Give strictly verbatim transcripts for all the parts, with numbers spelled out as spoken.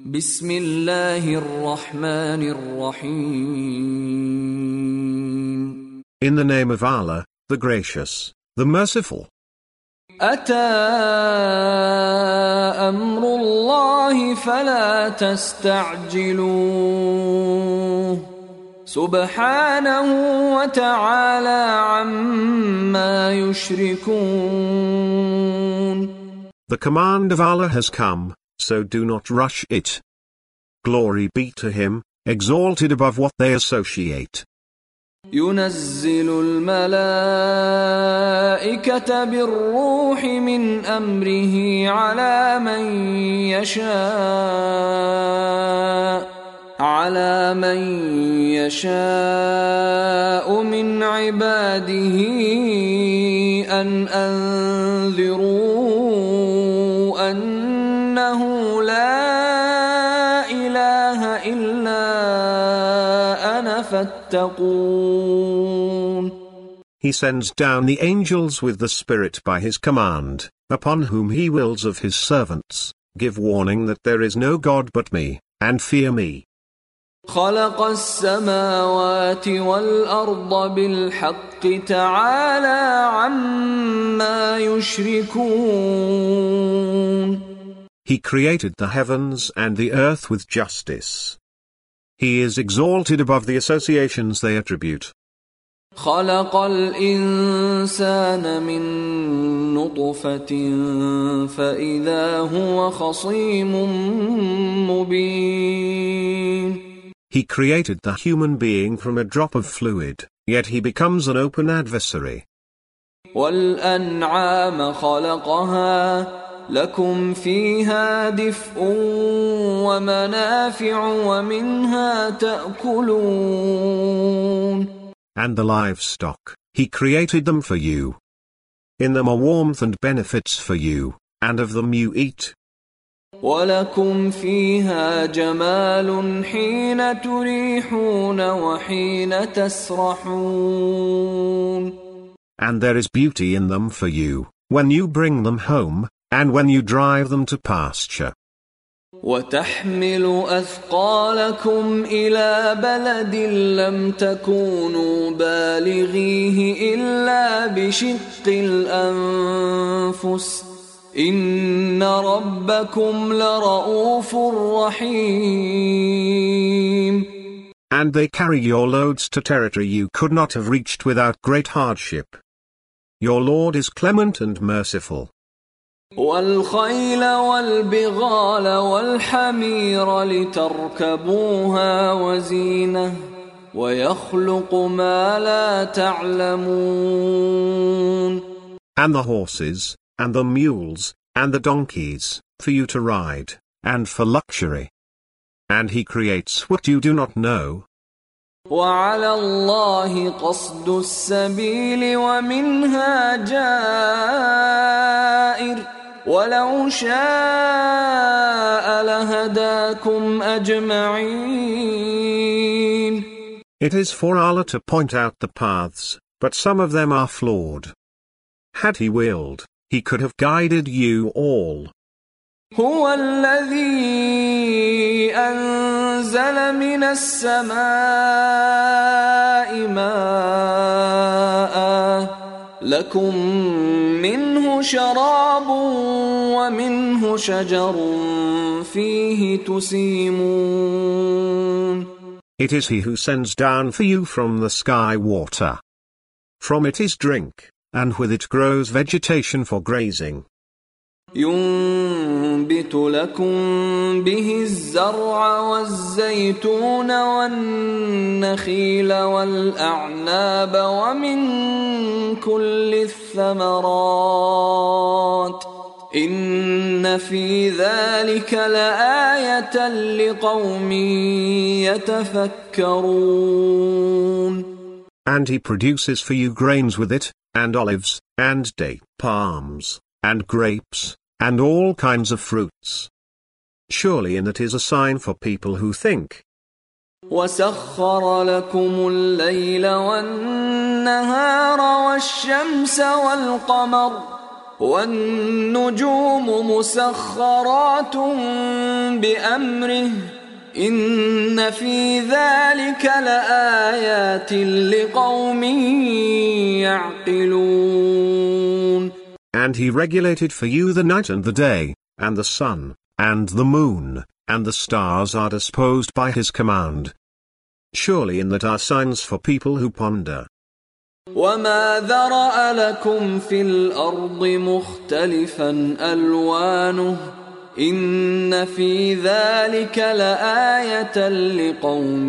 بسم الله الرحمن الرحيم. In the name of Allah, the Gracious, the Merciful. أتى أمر الله فلا تستعجلوه سبحانه وتعالى عما يشركون. The command of Allah has come, so do not rush it. Glory be to Him, exalted above what they associate. ينزل الملائكة بالروح من أمره على من يشاء على من يشاء من عباده أن أنذروا أنه لا إله إلا أنا فاتقون. He sends down the angels with the Spirit by His command, upon whom He wills of His servants, give warning that there is no God but me, and fear me. خلق السماوات والأرض بالحق تعالى عما يشركون. He created the heavens and the earth with justice. He is exalted above the associations they attribute. خلق الإنسان من نطفة فإذا هو خصيم مبين. He created the human being from a drop of fluid, yet he becomes an open adversary. وَالْأَنْعَامَ خَلَقَهَا لَكُمْ فِيهَا دِفْءٌ وَمَنَافِعُ وَمِنْهَا تَأْكُلُونَ. And the livestock, He created them for you. In them are warmth and benefits for you, and of them you eat. وَلَكُمْ فِيهَا جَمَالٌ حِينَ تُرِيحُونَ وَحِينَ تَسْرَحُونَ. And there is beauty in them for you, when you bring them home, and when you drive them to pasture. وَتَحْمِلُ أَثْقَالَكُمْ إِلَى بَلَدٍ لَّمْ تَكُونُوا بَالِغِيهِ إِلَّا بِشِقِّ الْأَنفُسِ إِنَّ رَبَّكُمْ لَرَءُوفٌ رَحِيمٌ. And they carry your loads to territory you could not have reached without great hardship. Your Lord is clement and merciful. وَالْخَيْلَ وَالْبِغَالَ وَالْحَمِيرَ لِتَرْكَبُوهَا وَزِينَةً وَيَخْلُقُ مَا لَا تَعْلَمُونَ. And the horses, and the mules, and the donkeys, for you to ride, and for luxury. And He creates what you do not know. وَعَلَى اللَّهِ قَصْدُ السَّبِيلِ وَمِنْهَا جَائِرٌ وَلَوْ شَاءَ لَهَدَاكُمْ أَجْمَعِينَ. It is for Allah to point out the paths, but some of them are flawed. Had He willed, He could have guided you all. هو الذي أنزل من السماء ماء لكم منه شراب ومنه شجر فيه تسيمون. It is He who sends down for you from the sky water. From it is drink, and with it grows vegetation for grazing. ينبت لكم به الزرع والزيتون والنخيل والأعناب ومن كل الثمرات إن في ذلك لآية لقوم يتفكرون. And He produces for you grains with it, and olives, and date palms, and grapes, and all kinds of fruits. Surely in that is a sign for people who think. وَسَخَّرَ لَكُمُ اللَّيْلَ وَالنَّهَارَ وَالشَّمْسَ وَالْقَمَرَ والنجوم مسخرات بأمره إن في ذلك لآيات لقوم يعقلون. And he regulated for you the night and the day, and the sun, and the moon, and the stars are disposed by his command. Surely in that are signs for people who ponder. وما ذرأ لكم في الأرض مختلفا ألوانه إن في ذلك لآية لقوم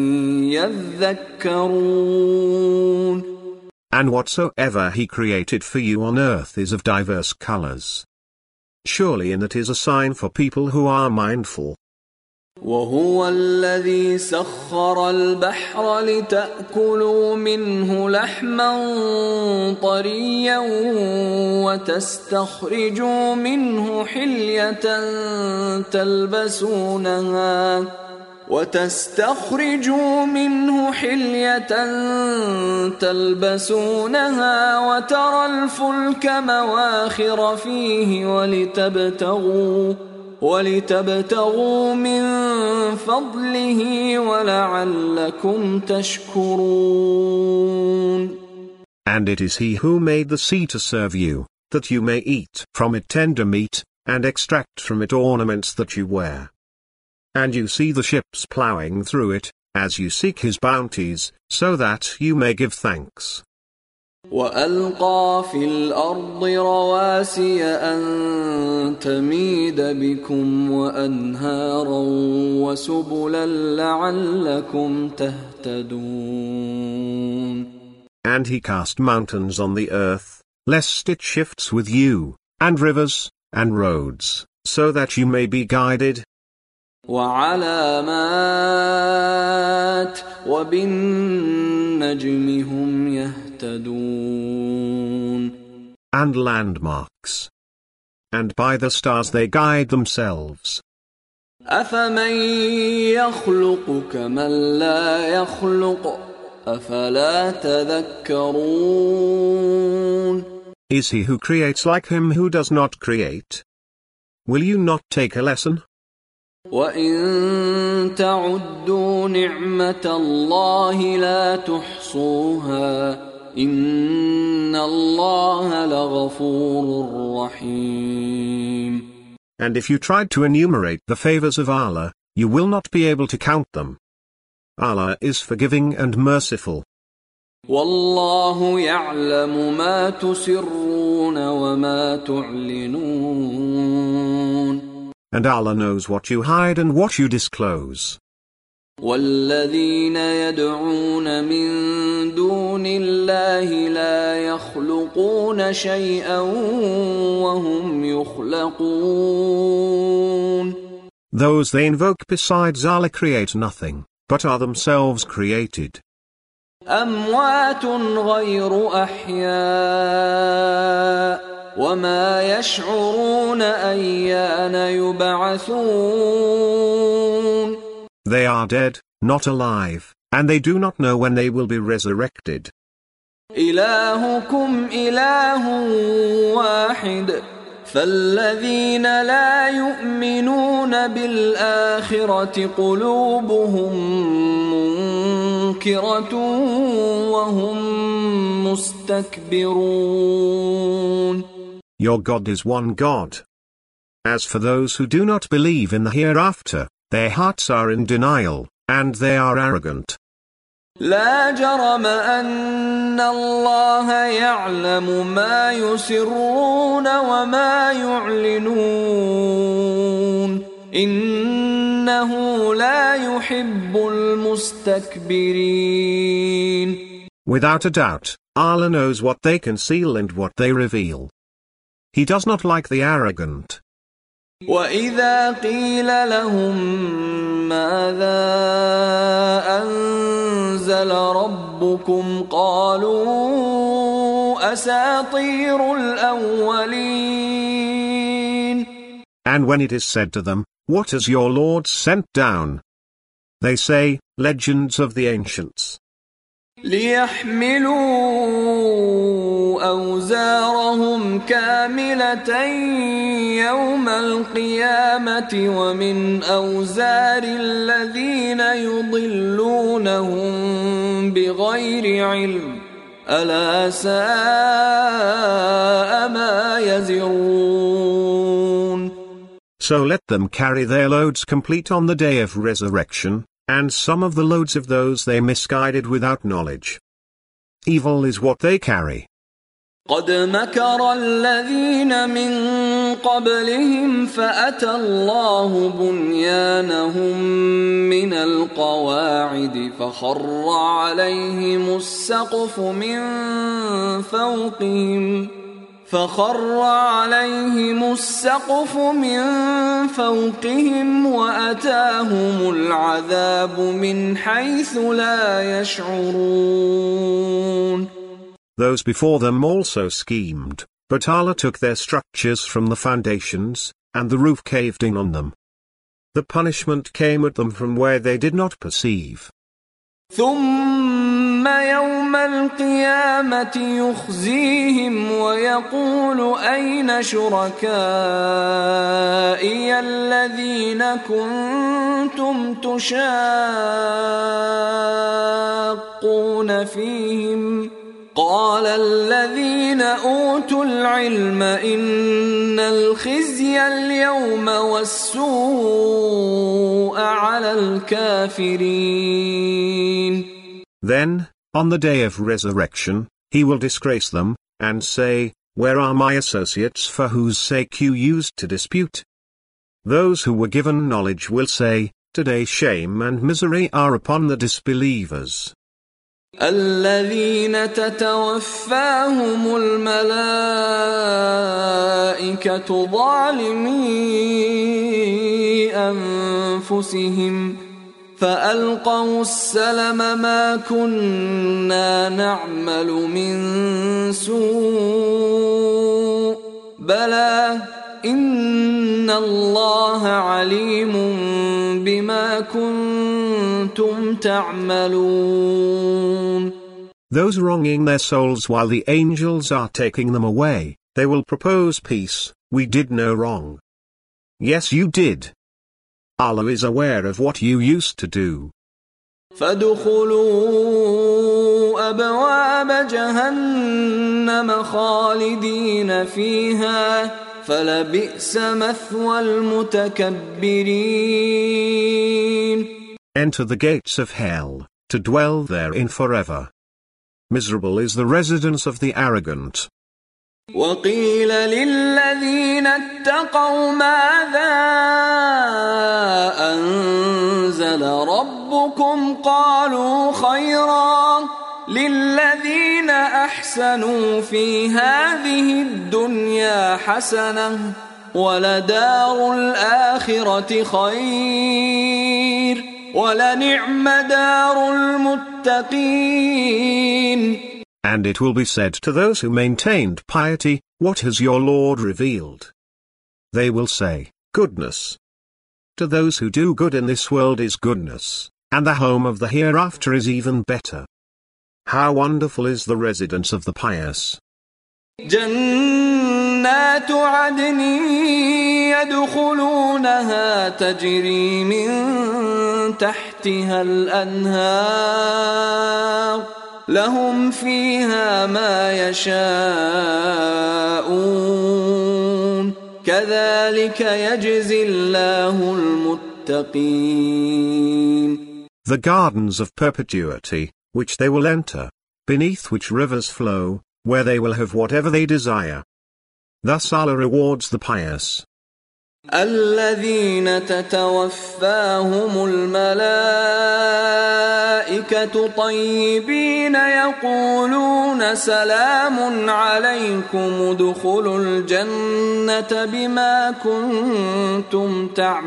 يذكرون. And whatsoever he created for you on earth is of diverse colors. Surely in that is a sign for people who are mindful. وهو الذي سخر البحر لتأكلوا منه لحما طريا وتستخرجوا منه حلية تلبسونها وتستخرجوا منه حلية تلبسونها وترى الفلك مواخر فيه ولتبتغوا ولتبتغوا من فضله ولعلكم تشكرون. And it is he who made the sea to serve you, that you may eat from it tender meat, and extract from it ornaments that you wear. And you see the ships plowing through it, as you seek his bounties, so that you may give thanks. وألقى في الأرض رواسي أن تميد بكم وأنهارا وسبلا لعلكم تهتدون. And he cast mountains on the earth, lest it shifts with you, and rivers, and roads, so that you may be guided. وعلامات وبالنجم هم يهتدون. And landmarks. And by the stars they guide themselves. أفمن يخلق كمن لا يخلق أفلا تذكرون. Is he who creates like him who does not create? Will you not take a lesson? وَإِن تَعُدُّوا نِعْمَةَ اللَّهِ لَا تُحْصُوهَا إِنَّ اللَّهَ لَغَفُورٌ رَّحِيمٌ. And if you tried to enumerate the favors of Allah, you will not be able to count them. Allah is forgiving and merciful. وَاللَّهُ يَعْلَمُ مَا تُسِرُّونَ وَمَا تُعْلِنُونَ. And Allah knows what you hide and what you disclose. وَالَّذِينَ يَدْعُونَ مِن دُونِ اللَّهِ لَا يَخْلُقُونَ شَيْئًا وَهُمْ يُخْلَقُونَ. Those they invoke besides Allah create nothing, but are themselves created. أَمْوَاتٌ غَيْرُ أَحْيَاءٍ وَمَا يَشْعُرُونَ أَيَّانَ يُبْعَثُونَ. They are dead, not alive, and they do not know when they will be resurrected. إِلَٰهُكُمْ إِلَٰهٌ وَاحِدٌ فَالَّذِينَ لَا يُؤْمِنُونَ بِالْآخِرَةِ قُلُوبُهُم مُّنكِرَةٌ وَهُم مُّسْتَكْبِرُونَ. Your God is one God. As for those who do not believe in the hereafter, their hearts are in denial, and they are arrogant. لا جرم أن الله يعلم ما يسرون وما يعلنون إنه لا يحب المستكبرين. Without a doubt, Allah knows what they conceal and what they reveal. He does not like the arrogant. وَإِذَا قِيلَ لَهُم مَّاذَا أَنزَلَ رَبُّكُمْ قَالُوا أَسَاطِيرُ الْأَوَّلِينَ. And when it is said to them, "What has your Lord sent down?" they say, "Legends of the ancients." ليحملوا أوزارهم كاملة يوم القيامة ومن أوزار الذين يضلونهم بغير علم ألا ساء ما يزرون. So let them carry their loads complete on the day of resurrection, and some of the loads of those they misguided without knowledge. Evil is what they carry. قد مكر الذين من قبلهم فأتى الله بنيانهم من القواعد فخر عليهم السقف من فوقهم فخر عليهم السقف من فوقهم وأتاهم العذاب من حيث لا يشعرون. Those before them also schemed, but Allah took their structures from the foundations, and the roof caved in on them. The punishment came at them from where they did not perceive. ثم يوم القيامة يخزيهم ويقول أين شركائي الذين كنتم تشاقون فيهم قال الذين أوتوا العلم إن الخزي اليوم والسوء على الكافرين. Then, on the day of resurrection, he will disgrace them, and say, Where are my associates for whose sake you used to dispute? Those who were given knowledge will say, Today shame and misery are upon the disbelievers. الذين تتوفاهم الملائكة ظالمي أنفسهم فألقوا السلم ما كنا نعمل من سوء بلى إن الله عليم بما كنتم تعملون. Those wronging their souls while the angels are taking them away, they will propose peace. We did no wrong. Yes, you did. Allah is aware of what you used to do. فادخلوا أبواب جهنم خالدين فيها فلبئس مثوى المتكبرين. Enter the gates of hell, to dwell therein forever. Miserable is the residence of the arrogant. وقيل للذين اتقوا ماذا أنزل ربكم قالوا خيرا للذين أحسنوا في هذه الدنيا حسنة ولدار الآخرة خير ولنعم دار المتقين. And it will be said to those who maintained piety, What has your Lord revealed? They will say, Goodness. To those who do good in this world is goodness, and the home of the hereafter is even better. How wonderful is the residence of the pious. جنات عدن يدخلونها تجري من تحتها الأنهار لهم فيها ما يشاءون كذلك يجزي الله المتقين. The gardens of perpetuity, which they will enter, beneath which rivers flow, where they will have whatever they desire. Thus Allah rewards the pious. الذين تتوفاهم الملائكة طيبين يقولون سلام عليكم ادخلوا الجنة بما كنتم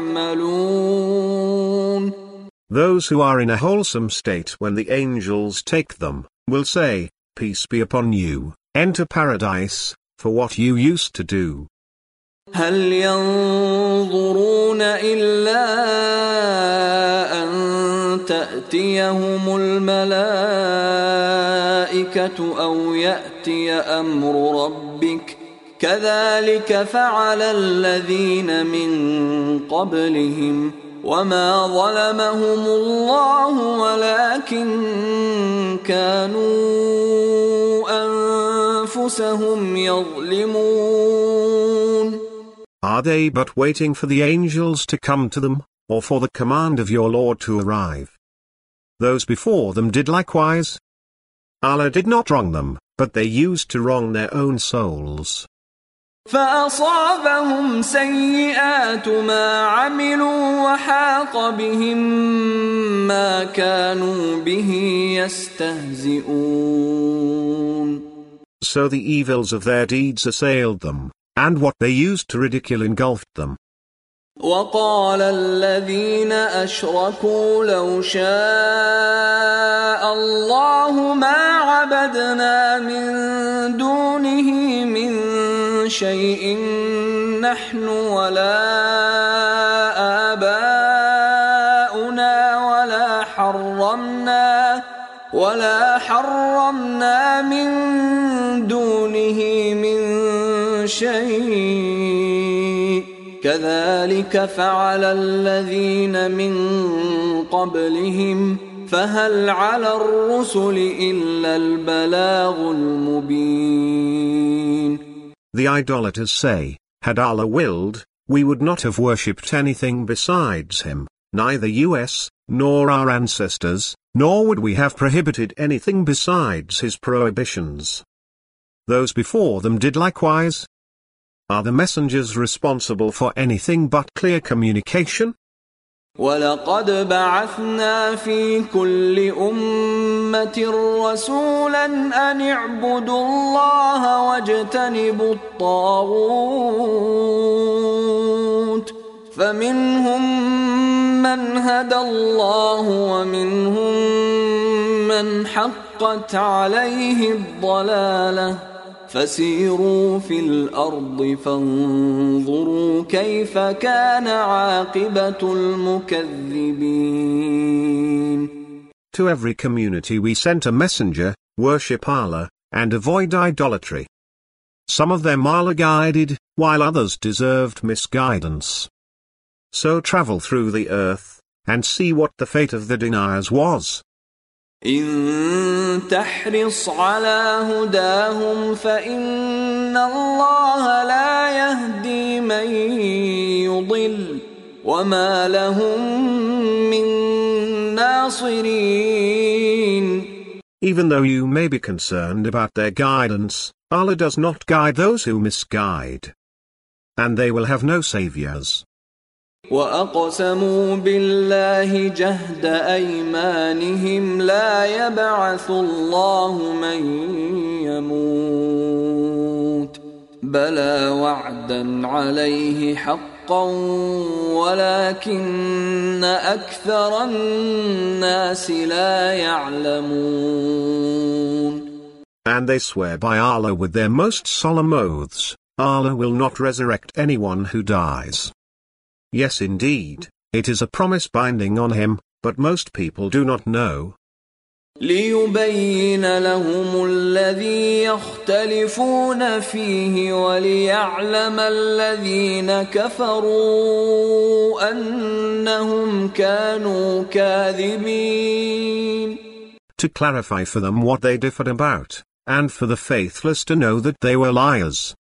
تعملون. Those who are in a wholesome state when the angels take them, will say, Peace be upon you, enter paradise, for what you used to do. هل ينظرون إلا أن تأتيهم الملائكة الملائكة أو يأتي أمر ربك كذلك فعل الذين من قبلهم وما ظلمهم الله ولكن كانوا أنفسهم يظلمون. Are they but waiting for the angels to come to them, or for the command of your Lord to arrive? Those before them did likewise. Allah did not wrong them, but they used to wrong their own souls. فأصابهم سيئات ما عملوا وحاق بهم ما كانوا به يستهزئون. So the evils of their deeds assailed them, and what they used to ridicule engulfed them. وقال الذين أشركوا لو شاء الله ما عبدنا من دونه من شيء نحن ولا آباؤنا ولا حرمنا ولا حرمنا من دونه من شيء كذلك فعل الذين من قبلهم فهل على الرسل إلا البلاغ المبين. The idolaters say, had Allah willed, we would not have worshipped anything besides him, neither us, nor our ancestors, nor would we have prohibited anything besides his prohibitions. Those before them did likewise. Are the messengers responsible for anything but clear communication? وَلَقَدْ بَعَثْنَا فِي كُلِّ أُمَّةٍ رَسُولًا أَنِ اعْبُدُوا اللَّهَ وَاجْتَنِبُوا الطَّاغُوتَ فَمِنْهُمْ مَنْ هَدَى اللَّهُ وَمِنْهُمْ مَنْ حَقَّتْ عَلَيْهِ الضَّلَالَةُ فسيروا في الأرض فانظروا كيف كان عاقبة المكذبين. To every community we sent a messenger, worship Allah, and avoid idolatry. Some of them Allah guided, while others deserved misguidance. So travel through the earth, and see what the fate of the deniers was. إن تحرص على هداهم فإن الله لا يهدي من يضل وما لهم من ناصرين. Even though you may be concerned about their guidance, Allah does not guide those who misguide. And they will have no saviors. وَأَقْسَمُوا بِاللَّهِ جَهْدَ أَيْمَانِهِمْ لَا يَبْعَثُ اللَّهُ مَن يَمُوتُ بَلَى وَعْدًا عَلَيْهِ حَقًّا وَلَكِنَّ أَكْثَرَ النَّاسِ لَا يَعْلَمُونَ. And they swear by Allah with their most solemn oaths, Allah will not resurrect anyone who dies. Yes, indeed, it is a promise binding on him, but most people do not know. لِيُبَيِّنَ لَهُمُ الَّذِي يَخْتَلِفُونَ فِيهِ وَلِيَعْلَمَ الَّذِينَ كَفَرُوا أَنَّهُمْ كَانُوا كَاذِبِينَ. To clarify for them what they differed about, and for the faithless to know that they were liars.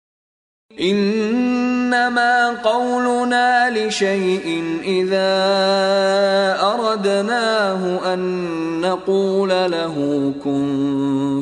إنما قولنا لشيء إذا أردناه أن نقول له كن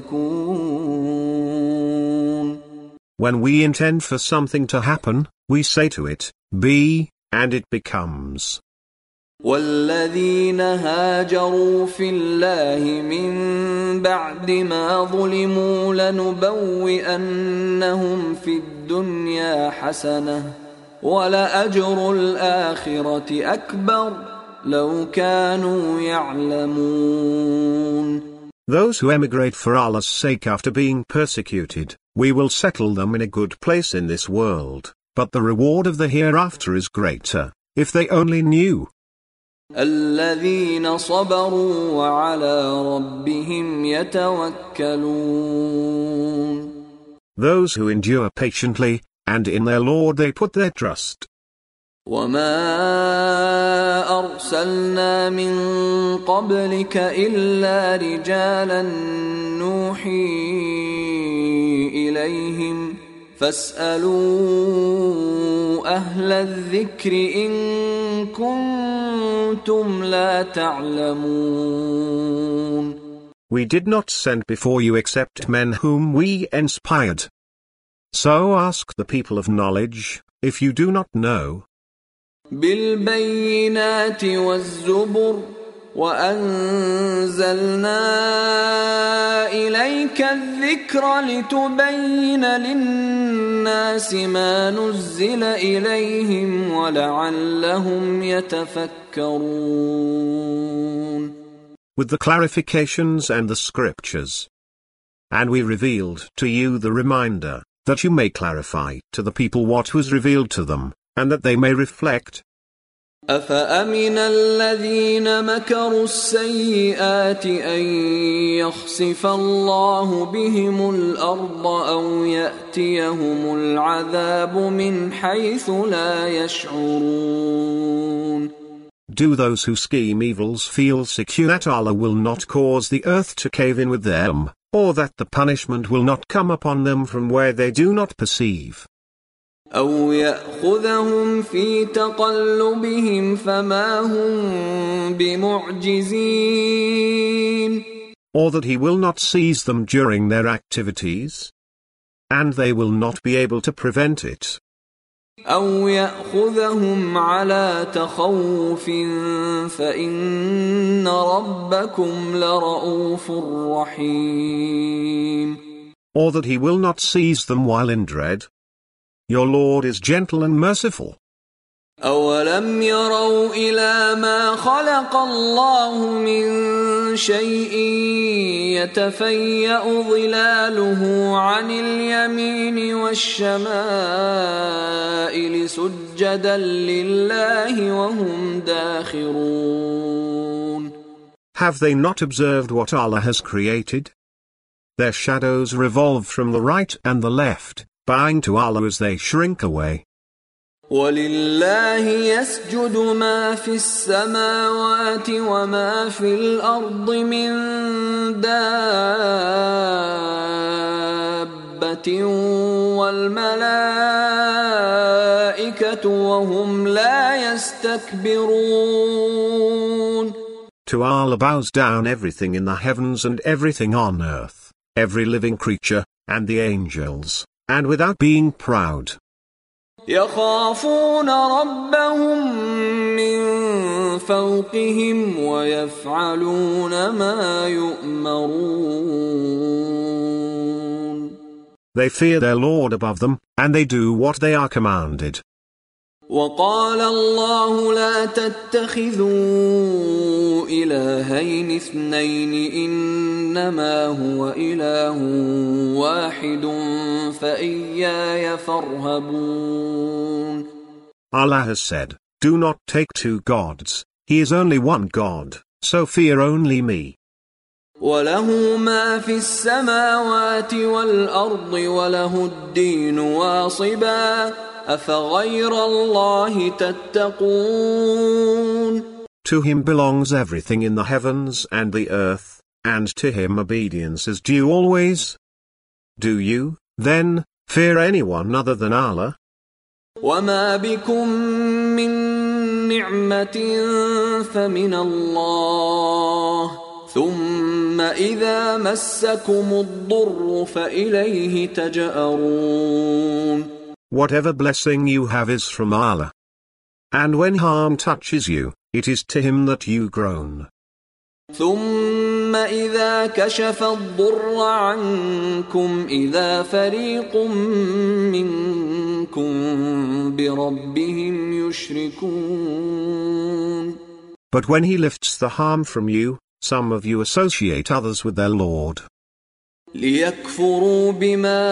فيكون. When we intend for something to happen, we say to it, be, and it becomes. والذين هاجروا في الله من بعد ما ظلموا لنبوئنهم في الدنيا حسنة ولأجر الآخرة أكبر لو كانوا يعلمون. Those who emigrate for Allah's sake after being persecuted, we will settle them in a good place in this world, but the reward of the hereafter is greater, if they only knew. الذين صبروا وعلى ربهم يتوكلون. Those who endure patiently, and in their Lord they put their trust. وما أرسلنا من قبلك إلا رجالا نوحي إليهم فاسألوا أهل الذكر إن كنتم لا تعلمون. We did not send before you except men whom we inspired. So ask the people of knowledge, if you do not know. بالبينات والزبر وأنزلنا إليك الذكر لتبين للناس ما نزل إليهم ولعلهم يتفكرون. With the clarifications and the scriptures. And we revealed to you the reminder, that you may clarify to the people what was revealed to them, and that they may reflect. أفأمن الذين مكروا السيئات أن يخسف الله بهم الأرض أو يأتيهم العذاب من حيث لا يشعرون. Do those who scheme evils feel secure that Allah will not cause the earth to cave in with them, or that the punishment will not come upon them from where they do not perceive? أو يأخذهم في تقلبهم فما هم بمعجزين. Or that He will not seize them during their activities, and they will not be able to prevent it. أو يأخذهم على تخوف فإن ربكم لرؤوف رحيم. Or that He will not seize them while in dread. Your Lord is gentle and merciful. أولم يروا إلى ما خلق الله من شيء يتفيأ ظلاله عن اليمين والشمائل سجدا لله وهم داخرون. Have they not observed what Allah has created? Their shadows revolve from the right and the left, bowing to Allah as they shrink away. وَلِلَّهِ يَسْجُدُ مَا فِي السَّمَاوَاتِ وَمَا فِي الْأَرْضِ مِن دَابَّةٍ وَالْمَلَائِكَةُ وَهُمْ لَا يَسْتَكْبِرُونَ. To Allah bows down everything in the heavens and everything on earth, every living creature, and the angels, and without being proud. يخافون ربهم من فوقهم ويفعلون ما يؤمرون. They fear their Lord above them, and they do what they are commanded. وقال الله لا تتخذوا إلهين اثنين إنما هو إله واحد فإياي فارهبون. Allah has said, do not take two gods, He is only one God, so fear only me. وله ما في السماوات والأرض وله الدين واصبا أفغير الله تتقون. To Him belongs everything in the heavens and the earth, and to Him obedience is due always. Do you, then, fear anyone other than Allah? وما بكم من نعمة فمن الله ثم إذا مسكم الضر فإليه تجأرون. Whatever blessing you have is from Allah. And when harm touches you, it is to Him that you groan. ثم إذا كشف الضر عنكم إذا فريق منكم بربهم يشركون. But when He lifts the harm from you, some of you associate others with their Lord. ليكفروا بما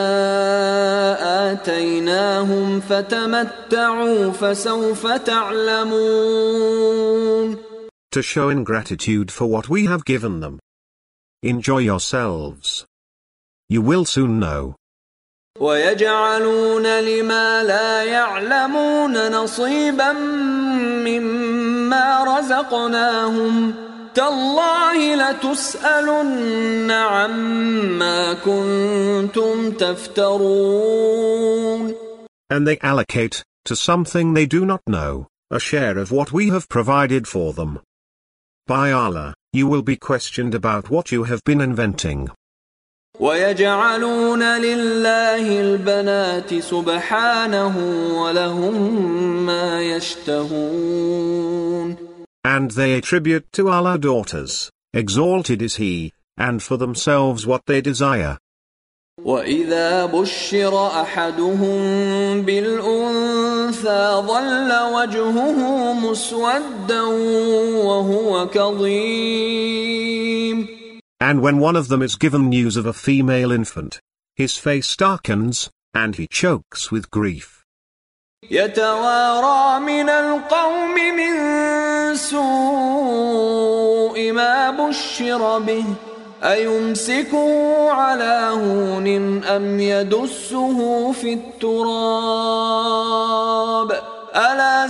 آتيناهم فتمتعوا فسوف تعلمون. to show ingratitude for what we have given them. Enjoy yourselves. You will soon know. وَيَجْعَلُونَ لِمَا لَا يَعْلَمُونَ نَصِيبًا مِّمَّا رَزَقْنَاهُمْ تَاللَّهِ لَتُسْأَلُنَّ عَمَّا كُنتُمْ تَفْتَرُونَ. And they allocate, to something they do not know, a share of what we have provided for them. By Allah, you will be questioned about what you have been inventing. وَيَجْعَلُونَ لِلَّهِ الْبَنَاتِ سُبْحَانَهُ وَلَهُم مَّا يَشْتَهُونَ. And they attribute to Allah daughters, exalted is He, and for themselves what they desire. وَإِذَا بُشِّرَ أَحَدُهُم بِالْأُنثَىٰ ظَلَّ وَجْهُهُ مُسْوَدًّا وَهُوَ كَظِيمٌ. And when one of them is given news of a female infant, his face darkens, and he chokes with grief. يَتَوَارَىٰ مِنَ الْقَوْمِ مِن سُوءِ مَا بُشِّرَ بِهِ أَيُمْسِكُهُ عَلَىٰ هُونٍ أَمْ يَدُسُّهُ فِي التُّرَابِ أَلَا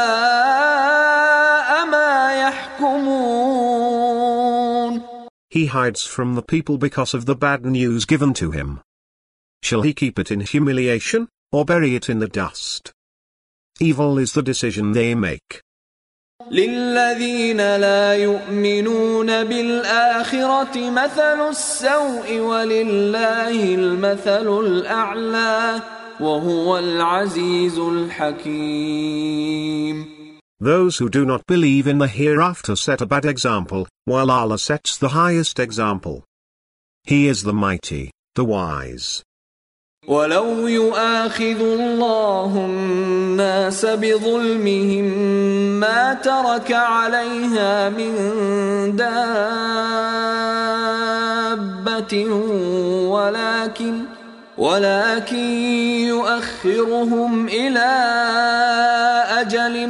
سَاءَ مَا يَحْكُمُونَ. He hides from the people because of the bad news given to him. Shall he keep it in humiliation, or bury it in the dust? Evil is the decision they make. لِلَّذِينَ لَا يُؤْمِنُونَ بِالْآخِرَةِ مَثَلُ السَّوْءِ وَلِلَّهِ الْمَثَلُ الْأَعْلَى وَهُوَ الْعَزِيزُ الْحَكِيمُ. Those who do not believe in the hereafter set a bad example, while Allah sets the highest example. He is the mighty, the wise. وَلَوْ يُؤَاخِذُ اللَّهُ النَّاسَ بِظُلْمِهِم مَّا تَرَكَ عَلَيْهَا مِن دَابَّةٍ وَلَكِن ولكن يؤخرهم إلى أجل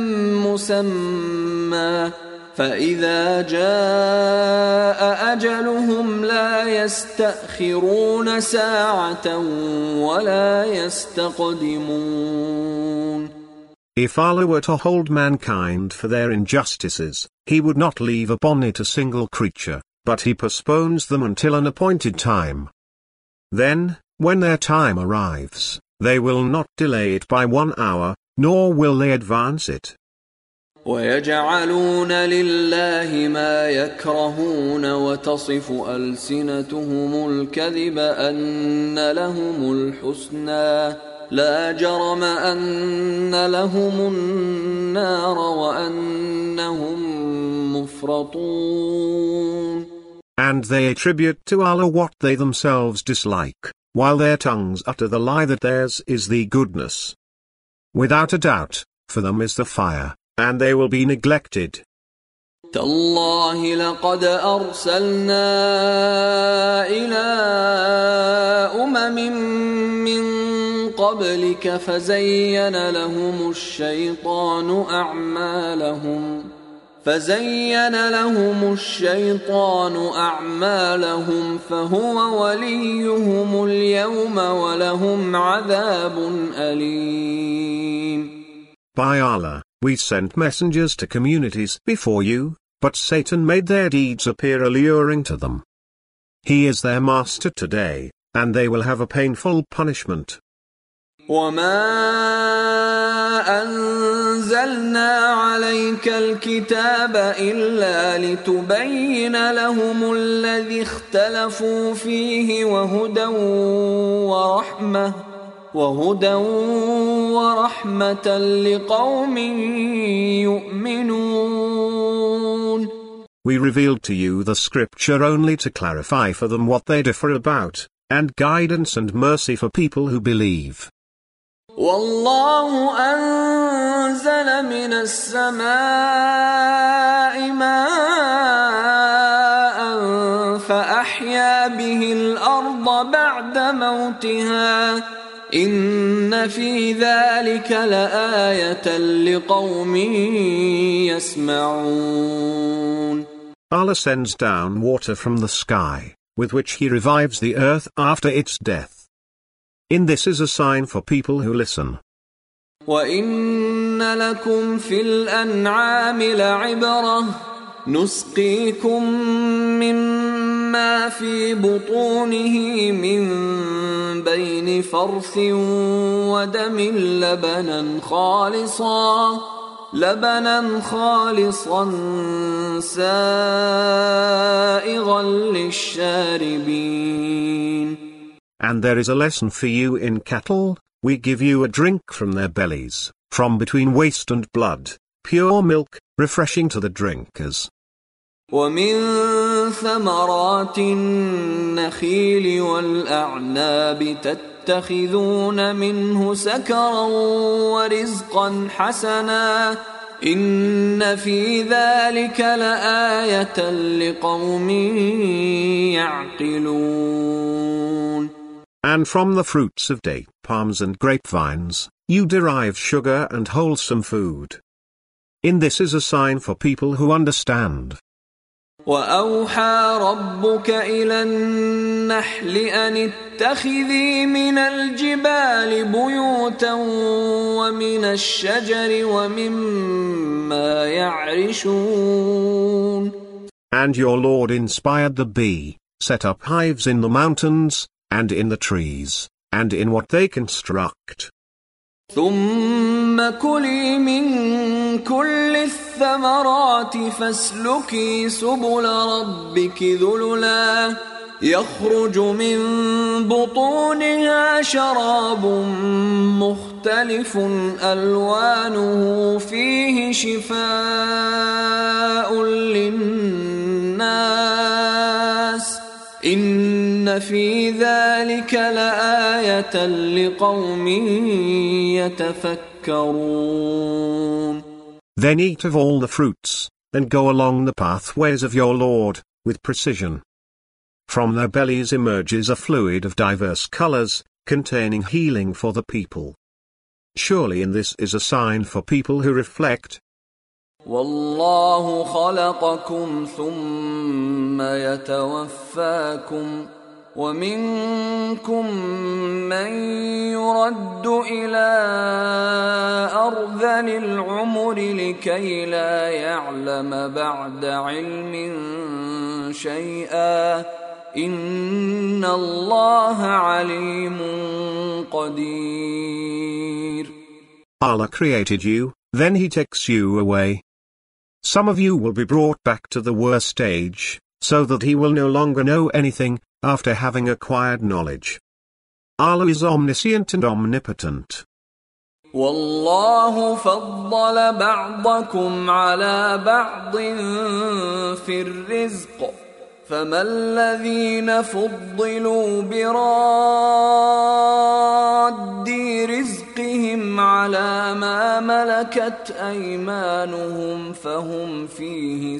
مسمى فإذا جاء أجلهم لا يستأخرون ساعة ولا يستقدمون. If Allah were to hold mankind for their injustices, He would not leave upon it a single creature, but He postpones them until an appointed time. Then, when their time arrives, they will not delay it by one hour, nor will they advance it. وَيَجْعَلُونَ لِلَّهِ مَا يَكْرَهُونَ وَتَصِفُ أَلْسِنَتُهُمُ الْكَذِبَ أَنَّ لَهُمُ الْحُسْنَى لَا جَرَمَ أَنَّ لَهُمُ النَّارَ وَأَنَّهُمْ مُفْرَطُونَ. And they attribute to Allah what they themselves dislike, while their tongues utter the lie that theirs is the goodness. Without a doubt, for them is the fire, and they will be neglected. تالله لقد أرسلنا إلى أمم من قبلك فزين لهم الشيطان أعمالهم فزين لهم الشيطان أعمالهم فهو وليهم اليوم ولهم عذاب أليم. By Allah, we sent messengers to communities before you, but Satan made their deeds appear alluring to them. He is their master today, and they will have a painful punishment. وَمَا أَنزَلْنَا عَلَيْكَ الْكِتَابَ إِلَّا لِتُبَيِّنَ لَهُمُ الَّذِي اخْتَلَفُوا فِيهِ وَهُدًى وَرَحْمَةً وَهُدًى وَرَحْمَةً لِقَوْمٍ يُؤْمِنُونَ. We revealed to you the scripture only to clarify for them what they differ about, and guidance and mercy for people who believe. وَاللَّهُ أَنزَلَ مِنَ السَّمَاءِ مَاءً فَأَحْيَا بِهِ الْأَرْضَ بَعْدَ مَوْتِهَا إن في ذلك لآية لقوم يسمعون. Allah sends down water from the sky, with which He revives the earth after its death. In this is a sign for people who listen. وَإِنَّ لَكُمْ فِي الْأَنْعَامِ لَعِبْرَةً نُسْقِيكُم مِّمَّا فِي بُطُونِهِ مِن بَيْنِ فَرْثٍ وَدَمٍ لَبَنًا خَالِصًا لبنا خالصا سائغا للشاربين. And there is a lesson for you in cattle. We give you a drink from their bellies, from between waste and blood, pure milk, refreshing to the drinkers. وَمِن ثَمَرَاتِ النَّخِيلِ وَالْأَعْنَابِ تَتَّخِذُونَ مِنْهُ سَكَرًا وَرِزْقًا حَسَنًا إِنَّ فِي ذَلِكَ لَآيَةً لِقَوْمٍ يَعْقِلُونَ. And from the fruits of date palms and grapevines, you derive sugar and wholesome food. In this is a sign for people who understand. وَأَوْحَى رَبُّكَ إِلَى النَّحْلِ أَنِ اتَّخِذِي مِنَ الْجِبَالِ بُيُوتًا وَمِنَ الشَّجَرِ وَمِمَّا يَعْرِشُونَ. And your Lord inspired the bee, set up hives in the mountains, and in the trees, and in what they construct. ثُمَّ كُلِي مِن كُلِّ الثَّمَرَاتِ فَاسْلُكِي سُبُلَ رَبِّكِ ذُلُلًا يَخْرُجُ مِن بُطُونِهَا شَرَابٌ مُخْتَلِفٌ أَلْوَانُهُ فِيهِ شِفَاءٌ لِّلنَّاسِ إِنَّ فِي ذَلِكَ لَآيَةً لِقَوْمٍ يَتَفَكَّرُونَ. Then eat of all the fruits, and go along the pathways of your Lord, with precision. From their bellies emerges a fluid of diverse colors, containing healing for the people. Surely in this is a sign for people who reflect. وَاللَّهُ خَلَقَكُمْ ثُمَّ يَتَوَفَّاكُمْ وَمِنكُم مَّن يُرَدُّ إِلَى أَرْذَلِ الْعُمُرِ لِكَيْ لَا يَعْلَمَ بَعْدَ عِلْمٍ شَيْئًا إِنَّ اللَّهَ عَلِيمٌ قَدِيرٌ. Allah created you, then He takes you away. Some of you will be brought back to the worst age, so that He will no longer know anything, after having acquired knowledge. Allah is omniscient and omnipotent. وَاللَّهُ فَضَّلَ بَعْضَكُمْ عَلَى بَعْضٍ فِي الرِّزْقِ فَمَا الَّذِينَ فُضِّلُوا بِرَادِّ رِزْقِهِمْ عَلَى مَا مَلَكَتْ أَيْمَانُهُمْ فَهُمْ فِيهِ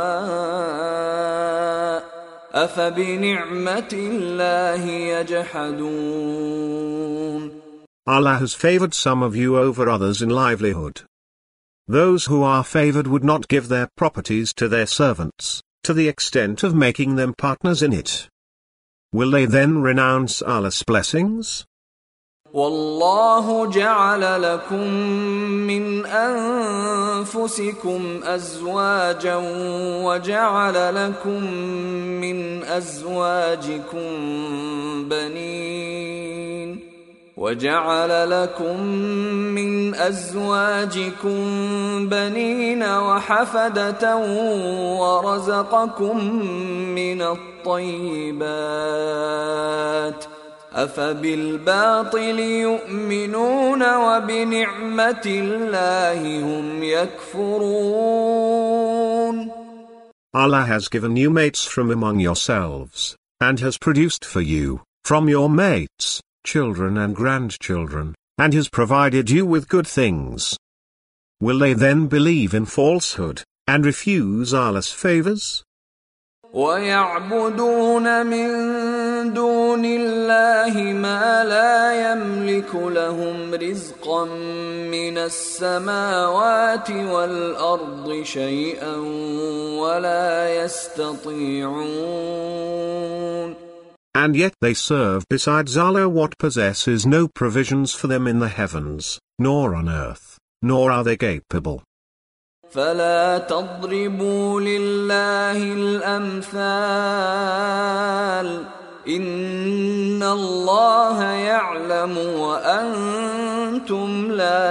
سَوَاءٌ أَفَبِنِعْمَةِ اللَّهِ يَجْحَدُونَ. Allah has favored some of you over others in livelihood. Those who are favored would not give their properties to their servants, to the extent of making them partners in it. Will they then renounce Allah's blessings? وَاللَّهُ جَعَلَ لَكُم مِّنْ أَنفُسِكُمْ أَزْوَاجًا وَجَعَلَ لَكُم مِّنْ أَزْوَاجِكُم بَنِينَ وَجَعَلَ لَكُم مِّنْ أَزْوَاجِكُم بَنِينَ وَحَفَدَةً وَرَزَقَكُم مِّنَ الطَّيِّبَاتِ أَفَبِالْبَاطِلِ يُؤْمِنُونَ وَبِنِعْمَةِ اللَّهِ هُمْ يَكْفُرُونَ. Allah has given you mates from among yourselves, and has produced for you, from your mates, children and grandchildren, and has provided you with good things. Will they then believe in falsehood, and refuse Allah's favors? ويعبدون من دون الله ما لا يملك لهم رزقا من السماوات والأرض شيئا ولا يستطيعون. And yet they serve besides Allah what possesses no provisions for them in the heavens, nor on earth, nor are they capable. فلا تضربوا لله الأمثال إن الله يعلم وأنتم لا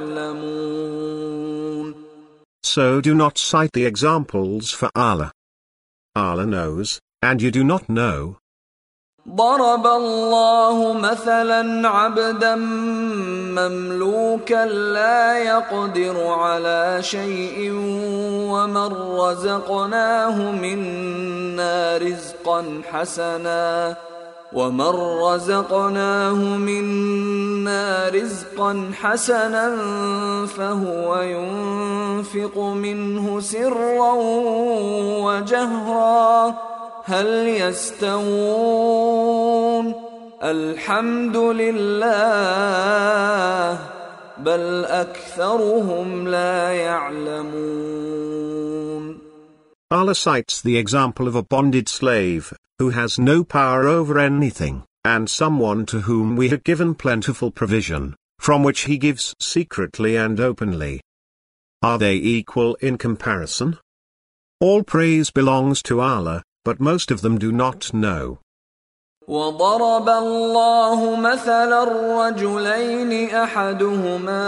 تعلمون. So do not cite the examples for Allah. Allah knows, and you do not know. ضرب الله مثلا عبدا مملوكا لا يقدر على شيء ومن رزقناه منا رزقا حسنا ومن رزقناه منا رزقا حسنا فهو ينفق منه سرا وجهرا هل يستوون الحمد لله بل أكثرهم لا يعلمون. Allah cites the example of a bonded slave, who has no power over anything, and someone to whom we have given plentiful provision, from which he gives secretly and openly. Are they equal in comparison? All praise belongs to Allah, but most of them do not know. وضرب الله مثلا الرجلين أحدهما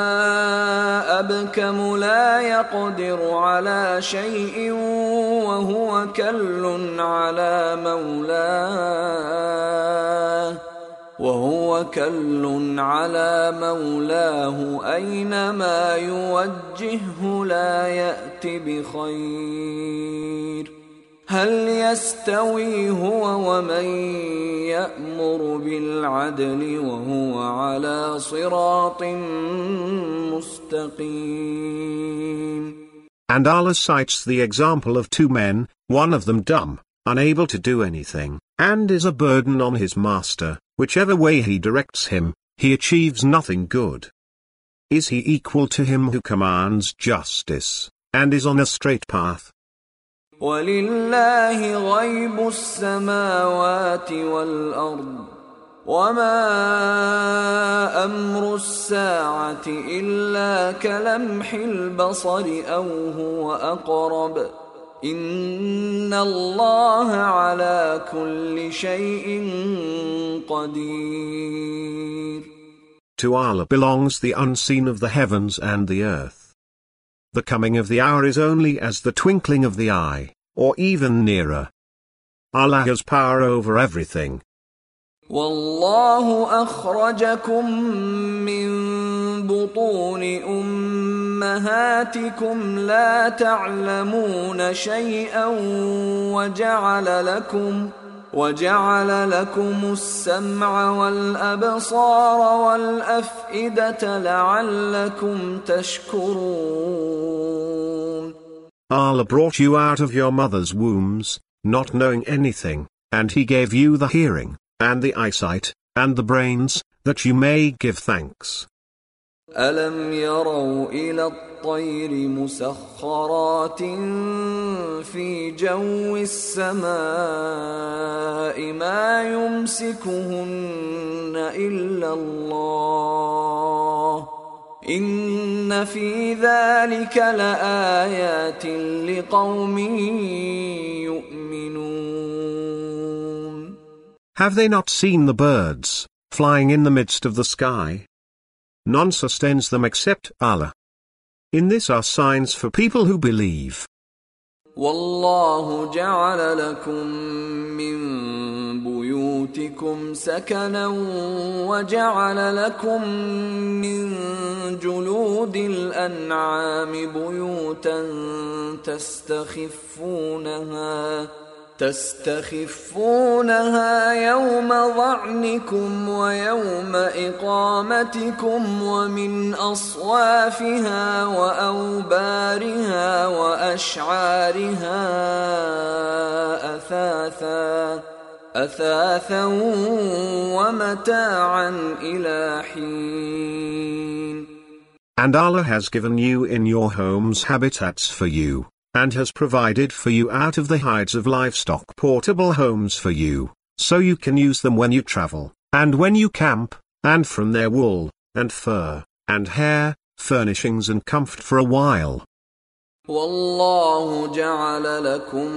أبكم لا يقدر على شيء وهو كل على مولاه وهو كل على مولاه أينما يوجهه لا يأت بخير هل يستوي هو ومن يأمر بالعدل وهو على صراط مستقيم. And Allah cites the example of two men, one of them dumb, unable to do anything, and is a burden on his master. Whichever way he directs him, he achieves nothing good. Is he equal to him who commands justice, and is on a straight path? وَلِلَّهِ غَيْبُ السَّمَاوَاتِ وَالْأَرْضِ وَمَا أَمْرُ السَّاعَةِ إِلَّا كَلَمْحِ الْبَصَرِ أَوْ هُوَ أَقْرَبُ إِنَّ اللَّهَ عَلَى كُلِّ شَيْءٍ قَدِيرٌ. To Allah belongs the unseen of the heavens and the earth. The coming of the hour is only as the twinkling of the eye, or even nearer. Allah has power over everything. وَاللَّهُ أَخْرَجَكُم مِّن بُطُونِ أُمَّهَاتِكُمْ لَا تَعْلَمُونَ شَيْئًا وَجَعَلَ لَكُمْ وَجَعَلَ لَكُمُ السَّمْعَ وَالْأَبْصَارَ وَالْأَفْئِدَةَ لَعَلَّكُمْ تَشْكُرُونَ. Allah brought you out of your mother's wombs, not knowing anything, and He gave you the hearing, and the eyesight, and the brains, that you may give thanks. أَلَمْ يَرَوْا إِلَى الطَّيْرِ مُسَخَّرَاتٍ فِي جَوِّ السَّمَاءِ مَا يُمْسِكُهُنَّ إِلَّا اللَّهُ إِنَّ فِي ذَلِكَ لَآيَاتٍ لِقَوْمٍ يُؤْمِنُونَ. Have they not seen the birds, flying in the midst of the sky? None sustains them except Allah. In this are signs for people who believe. وَاللَّهُ جَعَلَ لَكُم مِّن بُيُوتِكُمْ سَكَنًا وَجَعَلَ لَكُم مِّن جُلُودِ الْأَنْعَامِ بُيُوتًا تَسْتَخِفُّونَهَا تستخفونها يوم ظعنكم ويوم إقامتكم ومن أصوافها وأوبارها وأشعارها أثاثا أثاثا ومتاعا إلى حين. And Allah has given you in your homes habitats for you, and has provided for you out of the hides of livestock portable homes for you, so you can use them when you travel, and when you camp, and from their wool, and fur, and hair, furnishings and comfort for a while. وَاللَّهُ جَعَلَ لَكُم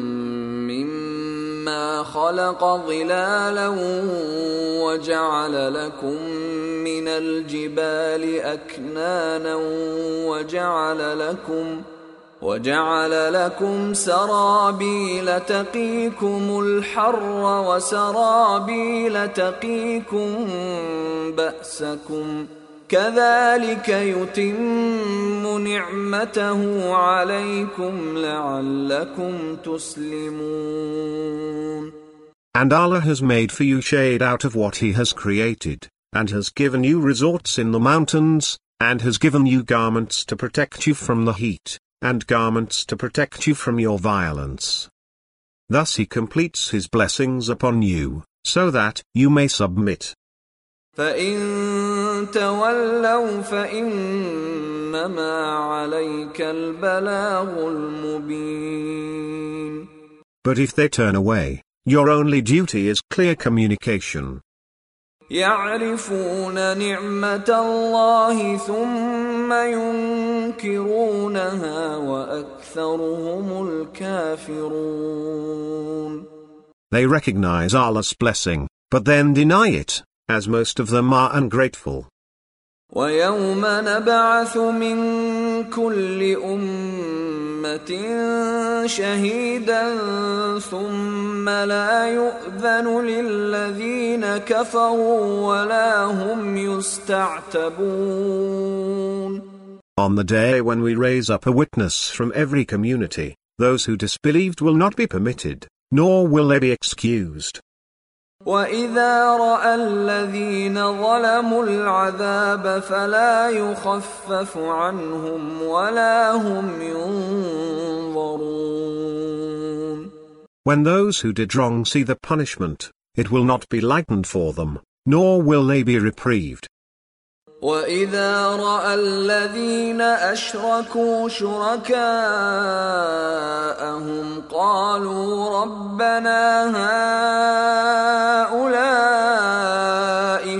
مِّمَّا خَلَقَ ظِلَالًا وَجَعَلَ لَكُم مِّنَ الْجِبَالِ أَكْنَانًا وَجَعَلَ لَكُمْ وَجَعَلَ لَكُمْ سَرَابِيلَ تَقِيكُمُ الْحَرَّ وَسَرَابِيلَ تَقِيكُم بَأْسَكُمْ كَذَلِكَ يُتِمُّ نِعْمَتَهُ عَلَيْكُمْ لَعَلَّكُمْ تُسْلِمُونَ. And Allah has made for you shade out of what He has created, and has given you resorts in the mountains, and has given you garments to protect you from the heat, and garments to protect you from your violence. Thus He completes His blessings upon you, so that you may submit. فَإِن تَوَلَّوْا فَإِنَّمَا عَلَيْكَ الْبَلَاغُ الْمُبِينُ. But if they turn away, your only duty is clear communication. يَعْرِفُونَ نِعْمَةَ اللَّهِ ثُمَّ يُنكِرُونَهَا وَأَكْثَرُهُمُ الْكَافِرُونَ. They recognize Allah's blessing, but then deny it, as most of them are ungrateful. وَيَوْمَ نَبْعَثُ مِنْ كُلِّ أُمَّةٍ شَهِيدًا ثُمَّ لَا يُؤْذَنُ لِلَّذِينَ كَفَرُوا وَلَا هُمْ يُسْتَعْتَبُونَ. On the day when we raise up a witness from every community, those who disbelieved will not be permitted, nor will they be excused. وَإِذَا رَأَى الَّذِينَ ظَلَمُوا الْعَذَابَ فَلَا يُخَفَّفُ عَنْهُمْ وَلَا هُمْ يُنظَرُونَ. When those who did wrong see the punishment, it will not be lightened for them, nor will they be reprieved. وَإِذَا رَأَى الَّذِينَ أَشْرَكُوا شُرَكَاءَهُمْ قَالُوا رَبَّنَا هَؤُلَاءِ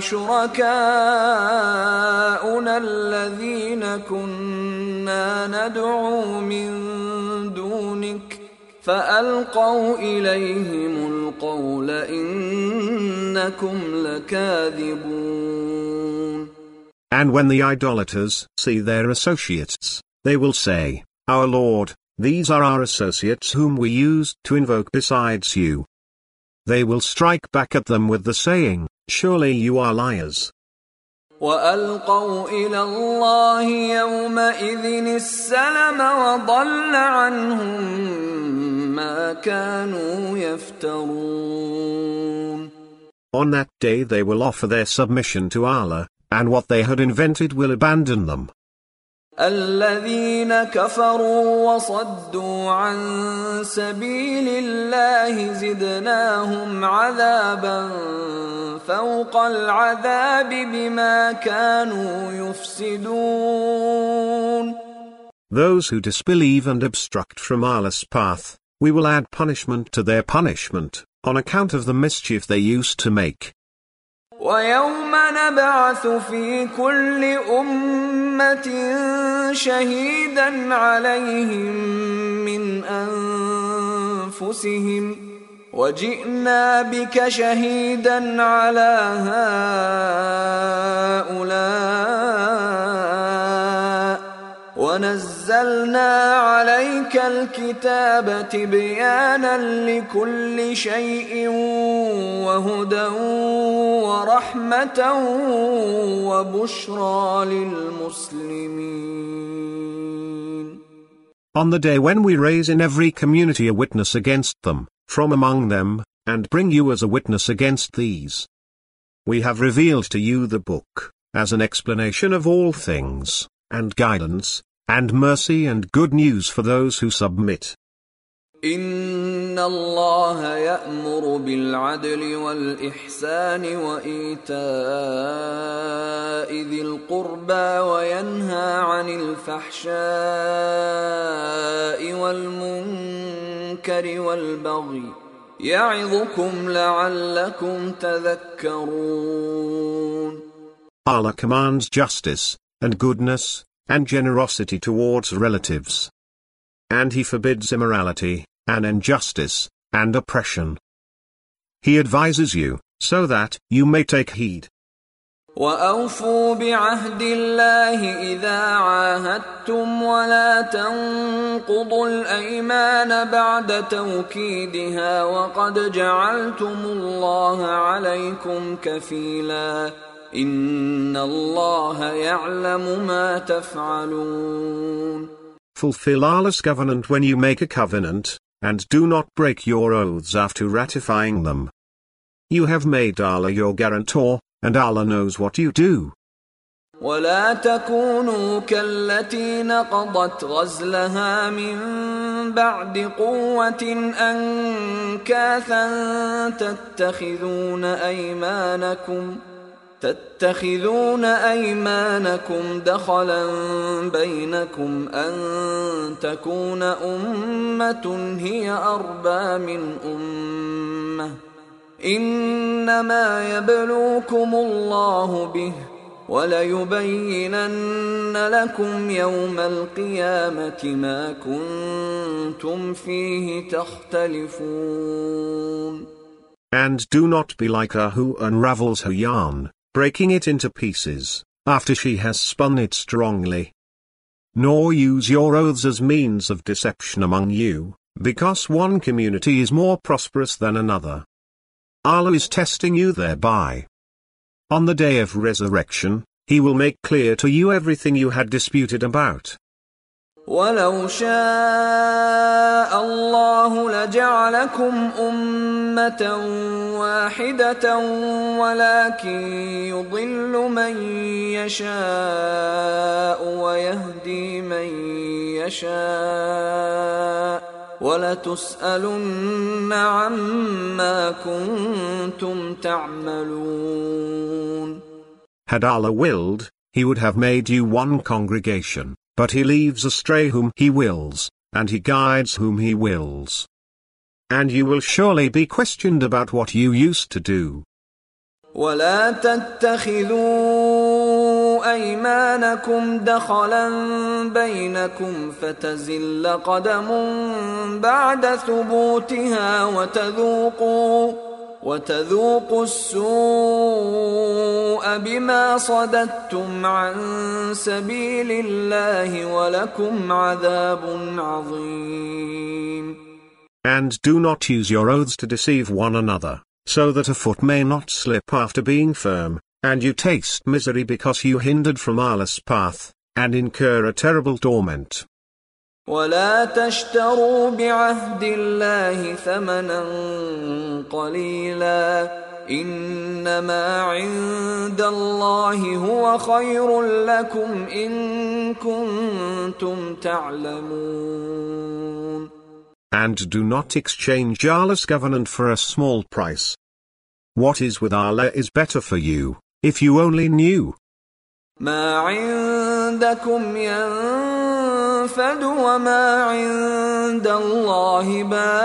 شُرَكَاؤُنَا الَّذِينَ كُنَّا نَدْعُو مِن دُونِكَ فَأَلْقَوْا إِلَيْهِمُ الْقَوْلَ إِنَّكُمْ لَكَاذِبُونَ. And when the idolaters see their associates, they will say, Our Lord, these are our associates whom we used to invoke besides you. They will strike back at them with the saying, Surely you are liars. وَأَلْقَوْا إِلَى اللَّهِ يَوْمَئِذٍ السَّلَمَ وَضَلَّ عَنْهُمْ مَا كَانُوا يَفْتَرُونَ. On that day they will offer their submission to Allah, and what they had invented will abandon them. الَّذِينَ كَفَرُوا وَصَدُّوا عَن سَبِيلِ اللَّهِ زِدْنَاهُمْ عَذَابًا فَوْقَ الْعَذَابِ بِمَا كَانُوا يُفْسِدُونَ. Those who disbelieve and obstruct from Allah's path, we will add punishment to their punishment, on account of the mischief they used to make. وَيَوْمَ نَبْعَثُ فِي كُلِّ أُمَّةٍ شَهِيدًا عَلَيْهِمْ مِنْ أَنفُسِهِمْ وَجِئْنَا بِكَ شَهِيدًا عَلَى هَؤُلَاءِ وَنَزَّلْنَا عَلَيْكَ الْكِتَابَ تِبْيَانًا لِكُلِّ شَيْءٍ وَهُدًى وَرَحْمَةً وَبُشْرَى لِلْمُسْلِمِينَ. On the day when we raise in every community a witness against them, from among them, and bring you as a witness against these. We have revealed to you the book, as an explanation of all things, and guidance, and mercy and good news for those who submit. إن الله يأمر بالعدل والإحسان وإيتاء ذي القربى وينهى عن الفحشاء والمنكر والبغي يعظكم لعلكم تذكرون. Allah commands justice, and goodness, and generosity towards relatives. And he forbids immorality, and injustice, and oppression. He advises you, so that you may take heed. وَأَوْفُوا بِعَهْدِ اللَّهِ إِذَا عَاهَدتُّمْ وَلَا تَنقُضُوا الْأَيْمَانَ بَعْدَ تَوْكِيدِهَا وَقَدْ جَعَلْتُمُ اللَّهَ عَلَيْكُمْ كَفِيلًا إِنَّ اللَّهَ يَعْلَمُ مَا تَفْعَلُونَ. Fulfill Allah's covenant when you make a covenant, and do not break your oaths after ratifying them. You have made Allah your guarantor, and Allah knows what you do. ولا تكونوا كالتي نقضت غزلها من بعد قوة أنكاثا تتخذون أيمانكم تتخذون أيمانكم دخلا بينكم أن تكون أمة هي أربى من أمة إنما يبلوكم الله به وَلَيُبَيِّنَنَّ لَكُمْ يَوْمَ الْقِيَامَةِ مَا كُنْتُمْ فِيهِ تَخْتَلِفُونَ. And do not be like her who unravels her yarn, breaking it into pieces, after she has spun it strongly. Nor use your oaths as means of deception among you, because one community is more prosperous than another. Allah is testing you thereby. On the day of resurrection, He will make clear to you everything you had disputed about. وَلَوْ شَاءَ اللَّهُ لَجَعَلَكُمْ أُمَّةً وَاحِدَةً وَلَكِنْ يُضِلُّ مَنْ يَشَاءُ وَيَهْدِي مَنْ يَشَاءُ وَلَتُسْأَلُنَّ عَمَّا كُنْتُمْ تَعْمَلُونَ. Had Allah willed, He would have made you one congregation, but He leaves astray whom He wills, and He guides whom He wills. And you will surely be questioned about what you used to do. وَلَا تَتَّخِذُوا أَيْمَانَكُمْ دَخَلًا بَيْنَكُمْ فَتَزِلَّ قَدَمٌ بَعْدَ ثُبُوتِهَا وَتَذُوقُوا وَتَذُوقُوا السُّوءَ بِمَا صَدَدتُّمْ عَن سَبِيلِ اللَّهِ وَلَكُمْ عَذَابٌ عَظِيمٌ. And do not use your oaths to deceive one another, so that a foot may not slip after being firm, and you taste misery because you hindered from Allah's path, and incur a terrible torment. وَلَا تَشْتَرُوا بِعَهْدِ اللَّهِ ثَمَنًا قَلِيلًا إِنَّمَا عِندَ اللَّهِ هُوَ خَيْرٌ لَكُمْ إِن كُنتُمْ تَعْلَمُونَ. And do not exchange Allah's covenant for a small price. What is with Allah is better for you, if you only knew. مَا عِندَكُمْ يَنفَدُ وَمَا عِندَ اللَّهِ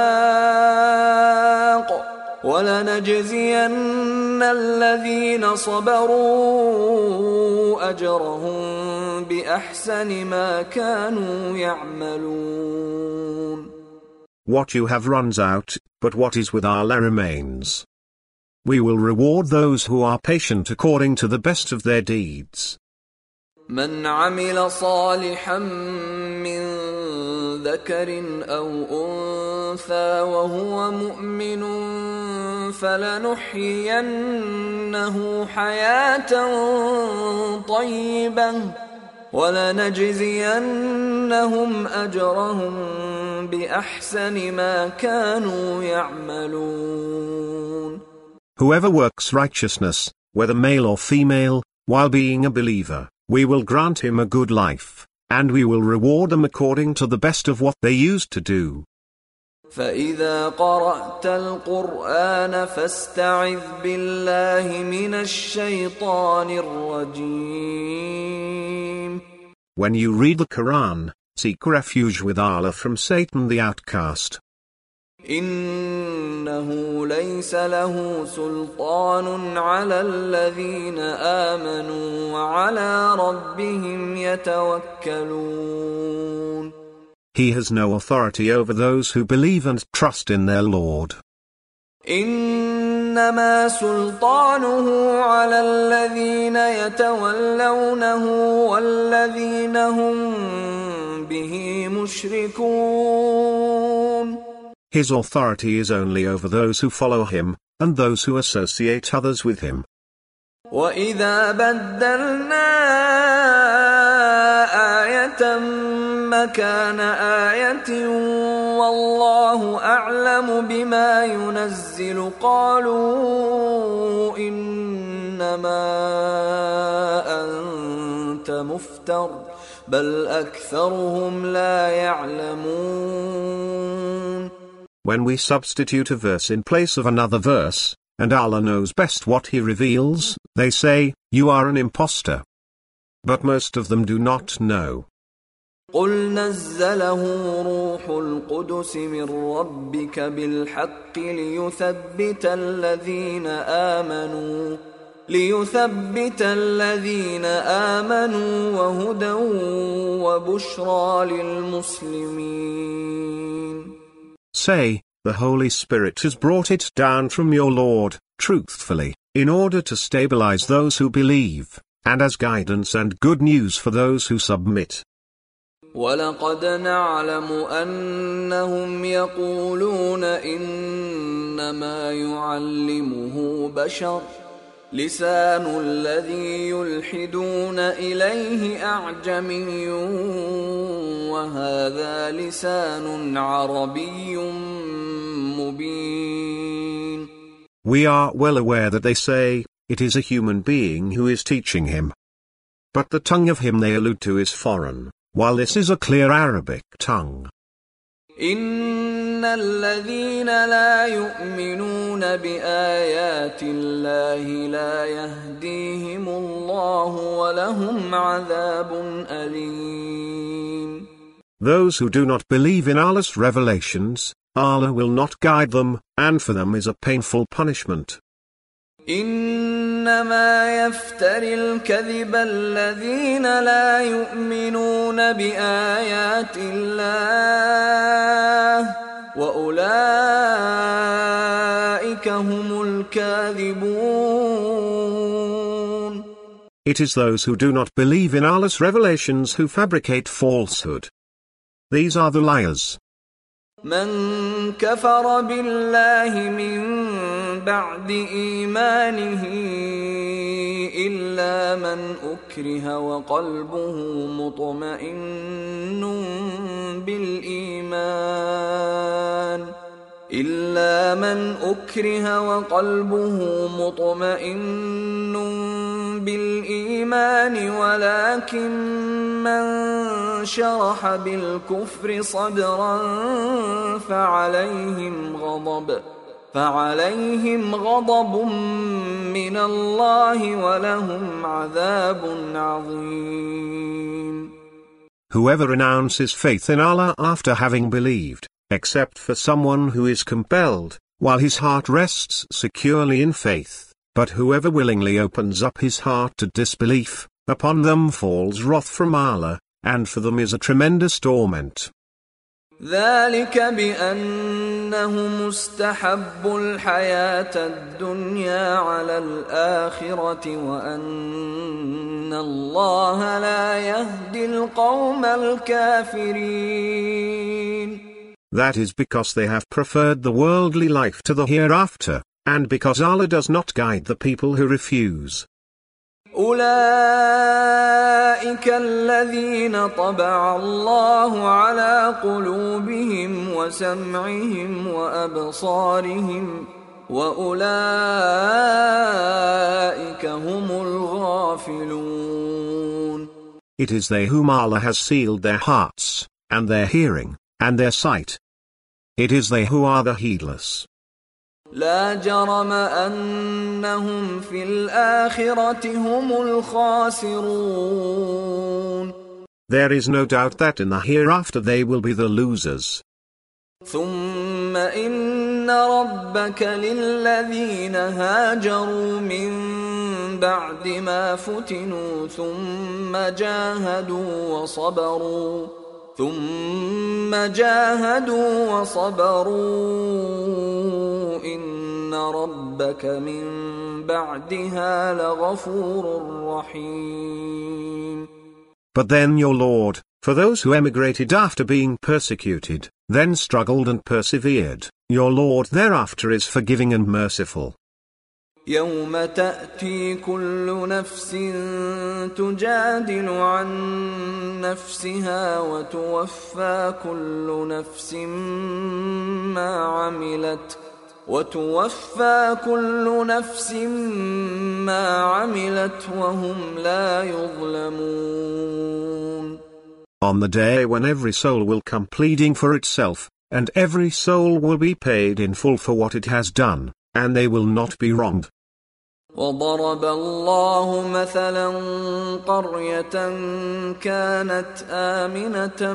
بَاقٍ وَلَنَجْزِيَنَّ الَّذِينَ صَبَرُوا أَجْرَهُم بِأَحْسَنِ مَا كَانُوا يَعْمَلُونَ. What you have runs out, but what is with Allah remains. We will reward those who are patient according to the best of their deeds. من عمل صالحا من ذكر أو أنثى وهو مؤمن فلنحيينه حياة طيبة وَلَنَجْزِيَنَّهُمْ أَجْرَهُمْ بِأَحْسَنِ مَا كَانُوا يَعْمَلُونَ. Whoever works righteousness, whether male or female, while being a believer, we will grant him a good life, and we will reward them according to the best of what they used to do. فَإِذَا قَرَأْتَ الْقُرْآنَ فَاسْتَعِذْ بِاللَّهِ مِنَ الشَّيْطَانِ الرَّجِيمِ. When you read the Quran, seek refuge with Allah from Satan the outcast. إِنَّهُ لَيْسَ لَهُ سُلْطَانٌ عَلَى الَّذِينَ آمَنُوا وَعَلَى رَبِّهِمْ يَتَوَكَّلُونَ. He has no authority over those who believe and trust in their Lord. إِنَّمَا سُلْطَانُهُ عَلَى الَّذِينَ يَتَوَلَّوْنَهُ وَالَّذِينَ هُمْ بِهِ مُشْرِكُونَ. His authority is only over those who follow him, and those who associate others with him. وَإِذَا بَدَّلْنَا آيَةً مَكَانَ آيَةٍ وَاللَّهُ أَعْلَمُ بِمَا يُنَزِّلُ قَالُوا إِنَّمَا أَنْتَ مُفْتَرٍ بَلْ أَكْثَرُهُمْ لَا يَعْلَمُونَ. When we substitute a verse in place of another verse, and Allah knows best what He reveals, they say, "You are an impostor." But most of them do not know. قُلْ نَزَّلَهُ رُوحُ الْقُدُسِ مِنْ رَبِّكَ بِالْحَقِّ لِيُثَبِّتَ الَّذِينَ آمَنُوا لِيُثَبِّتَ الَّذِينَ آمَنُوا وَهُدًى وَبُشْرَى لِلْمُسْلِمِينَ. Say, the Holy Spirit has brought it down from your Lord, truthfully, in order to stabilize those who believe, and as guidance and good news for those who submit. وَلَقَدْ نَعْلَمُ أَنَّهُمْ يَقُولُونَ إِنَّمَا يُعَلِّمُهُ بَشَرٌ لِسَانُ الَّذِي يُلْحِدُونَ إِلَيْهِ أَعْجَمِيٌّ وَهَذَا لِسَانٌ عَرَبِيٌّ مُبِينٌ. We are well aware that they say, it is a human being who is teaching him. But the tongue of him they allude to is foreign, while this is a clear Arabic tongue. إِنَّ الَّذِينَ لَا يُؤْمِنُونَ بِآيَاتِ اللَّهِ لَا يَهْدِيهِمُ اللَّهُ وَلَهُمْ عَذَابٌ أَلِيمٌ. Those who do not believe in Allah's revelations, Allah will not guide them, and for them is a painful punishment. إِنَّمَا يَفْتَرِي الْكَذِبَ الَّذِينَ لَا يُؤْمِنُونَ بِآيَاتِ اللَّهِ وَأُولَئِكَ هُمُ الْكَاذِبُونَ. It is those who do not believe in Allah's revelations who fabricate falsehood. These are the liars. مَنْ كَفَرَ بِاللَّهِ مِنْ بَعْدِ إِيمَانِهِ إِلَّا مَنْ أُكْرِهَ وَقَلْبُهُ مُطْمَئِنٌّ بِالْإِيمَانِ إِلَّا مَنْ أُكْرِهَ وَقَلْبُهُ مُطْمَئِنٌّ بِالْإِيمَانِ وَلَكِنْ مَنْ شَرَحَ بِالْكُفْرِ صَدْرًا فَعَلَيْهِمْ غَضَبٌ فَعَلَيْهِمْ غَضَبٌ مِّنَ اللَّهِ وَلَهُمْ عَذَابٌ عَظِيمٌ. Whoever renounces faith in Allah after having believed, except for someone who is compelled, while his heart rests securely in faith, but whoever willingly opens up his heart to disbelief, upon them falls wrath from Allah, and for them is a tremendous torment. ذَلِكَ بِأَنَّهُمُ اسْتَحَبُّوا الْحَيَاةَ الدُّنْيَا عَلَى الْآخِرَةِ وَأَنَّ اللَّهَ لَا يَهْدِي الْقَوْمَ الْكَافِرِينَ. That is because they have preferred the worldly life to the hereafter, and because Allah does not guide the people who refuse. أولئك الذين طبع الله على قلوبهم وسمعهم وأبصارهم وأولئك هم الغافلون. It is they whom Allah has sealed their hearts, and their hearing, and their sight. It is they who are the heedless. لا جرم أنهم في الآخرة هم الخاسرون. There is no doubt that in the hereafter they will be the losers. ثم إن ربك للذين هاجروا من بعد ما فتنوا ثم جاهدوا وصبروا ثم جاهدوا وصبروا إن ربك من بعدها لغفور رحيم. But then your Lord, for those who emigrated after being persecuted, then struggled and persevered, your Lord thereafter is forgiving and merciful. يوم تأتي كل نفس تجادل عن نفسها وتوفى كل نفس ما عملت وتوفى كل نفس ما عملت وهم لا يظلمون. On the day when every soul will come pleading for itself, and every soul will be paid in full for what it has done, and they will not be wronged. وضرب الله مثلا قرية كانت آمنة